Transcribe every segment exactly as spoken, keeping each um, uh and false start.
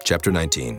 Chapter nineteen.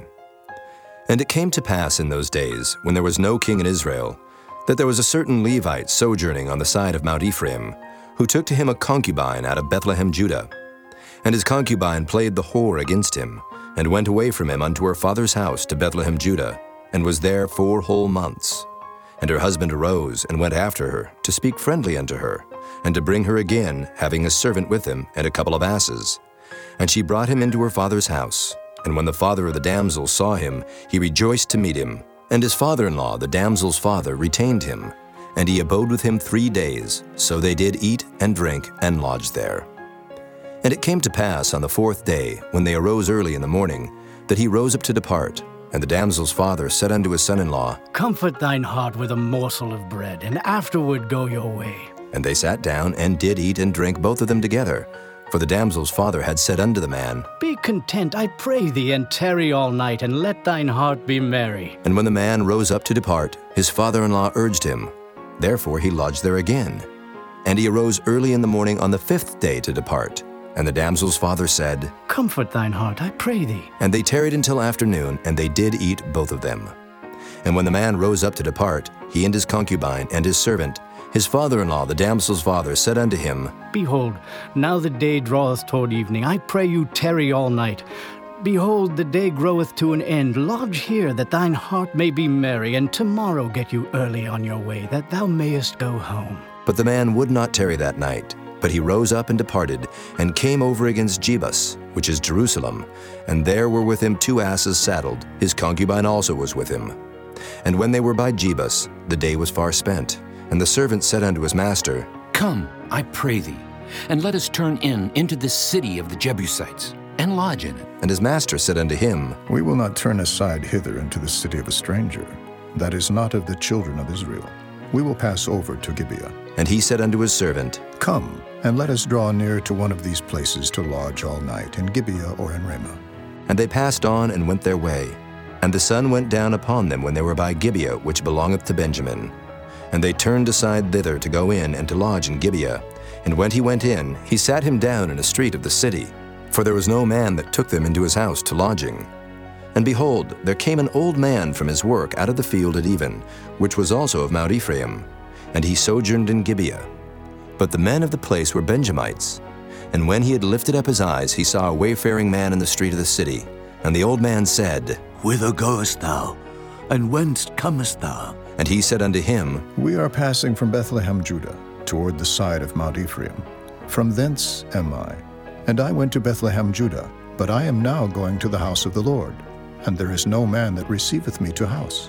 And it came to pass in those days, when there was no king in Israel, that there was a certain Levite sojourning on the side of Mount Ephraim, who took to him a concubine out of Bethlehem, Judah. And his concubine played the whore against him, and went away from him unto her father's house to Bethlehem, Judah, and was there four whole months. And her husband arose, and went after her, to speak friendly unto her, and to bring her again, having a servant with him, and a couple of asses. And she brought him into her father's house. And when the father of the damsel saw him, he rejoiced to meet him. And his father-in-law, the damsel's father, retained him. And he abode with him three days. So they did eat and drink, and lodged there. And it came to pass on the fourth day, when they arose early in the morning, that he rose up to depart. And the damsel's father said unto his son-in-law, Comfort thine heart with a morsel of bread, and afterward go your way. And they sat down, and did eat and drink both of them together. For the damsel's father had said unto the man, Be content, I pray thee, and tarry all night, and let thine heart be merry. And when the man rose up to depart, his father-in-law urged him. Therefore he lodged there again. And he arose early in the morning on the fifth day to depart. And the damsel's father said, Comfort thine heart, I pray thee. And they tarried until afternoon, and they did eat both of them. And when the man rose up to depart, he and his concubine and his servant, his father-in-law, the damsel's father, said unto him, Behold, now the day draweth toward evening. I pray you tarry all night. Behold, the day groweth to an end. Lodge here, that thine heart may be merry, and tomorrow get you early on your way, that thou mayest go home. But the man would not tarry that night. But he rose up and departed, and came over against Jebus, which is Jerusalem. And there were with him two asses saddled. His concubine also was with him. And when they were by Jebus, the day was far spent. And the servant said unto his master, Come, I pray thee, and let us turn in into this city of the Jebusites, and lodge in it. And his master said unto him, We will not turn aside hither into the city of a stranger, that is not of the children of Israel. We will pass over to Gibeah. And he said unto his servant, Come, and let us draw near to one of these places to lodge all night, in Gibeah or in Ramah. And they passed on and went their way. And the sun went down upon them when they were by Gibeah, which belongeth to Benjamin. And they turned aside thither to go in and to lodge in Gibeah. And when he went in, he sat him down in a street of the city, for there was no man that took them into his house to lodging. And behold, there came an old man from his work out of the field at even, which was also of Mount Ephraim, and he sojourned in Gibeah. But the men of the place were Benjamites. And when he had lifted up his eyes, he saw a wayfaring man in the street of the city. And the old man said, Whither goest thou, and whence comest thou? And he said unto him, We are passing from Bethlehem, Judah, toward the side of Mount Ephraim. From thence am I. And I went to Bethlehem, Judah, but I am now going to the house of the Lord, and there is no man that receiveth me to house.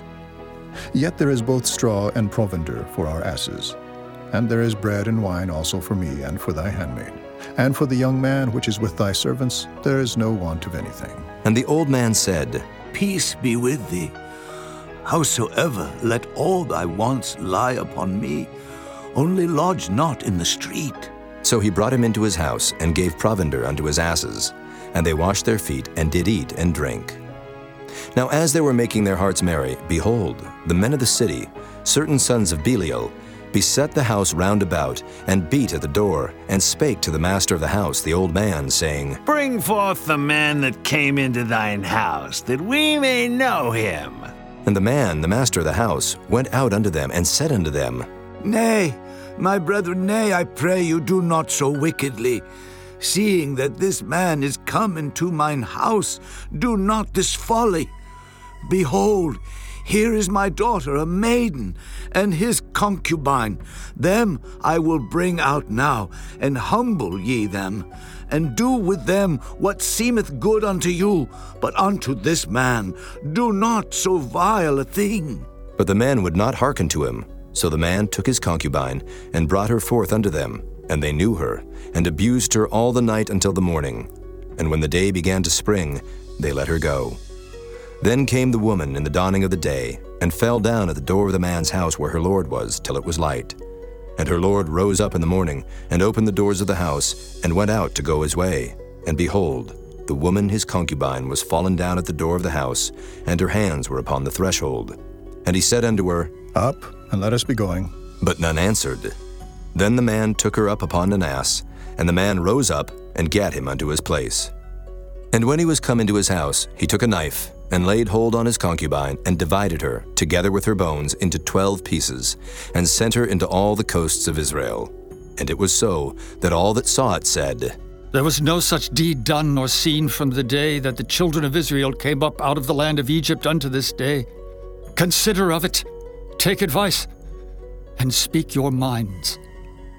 Yet there is both straw and provender for our asses. And there is bread and wine also for me and for thy handmaid. And for the young man which is with thy servants, there is no want of anything. And the old man said, Peace be with thee. Howsoever, let all thy wants lie upon me. Only lodge not in the street. So he brought him into his house, and gave provender unto his asses. And they washed their feet, and did eat and drink. Now as they were making their hearts merry, behold, the men of the city, certain sons of Belial, beset the house round about, and beat at the door, and spake to the master of the house, the old man, saying, Bring forth the man that came into thine house, that we may know him. And the man, the master of the house, went out unto them, and said unto them, Nay, my brethren, nay, I pray you, do not so wickedly. Seeing that this man is come into mine house, do not this folly. Behold, here is my daughter, a maiden, and his concubine. Them I will bring out now, and humble ye them, and do with them what seemeth good unto you. But unto this man do not so vile a thing. But the man would not hearken to him. So the man took his concubine, and brought her forth unto them. And they knew her, and abused her all the night until the morning. And when the day began to spring, they let her go. Then came the woman in the dawning of the day, and fell down at the door of the man's house where her lord was, till it was light. And her lord rose up in the morning, and opened the doors of the house, and went out to go his way. And behold, the woman his concubine was fallen down at the door of the house, and her hands were upon the threshold. And he said unto her, Up, and let us be going. But none answered. Then the man took her up upon an ass, and the man rose up, and gat him unto his place. And when he was come into his house, he took a knife, and laid hold on his concubine, and divided her, together with her bones, into twelve pieces, and sent her into all the coasts of Israel. And it was so, that all that saw it said, There was no such deed done nor seen from the day that the children of Israel came up out of the land of Egypt unto this day. Consider of it, take advice, and speak your minds.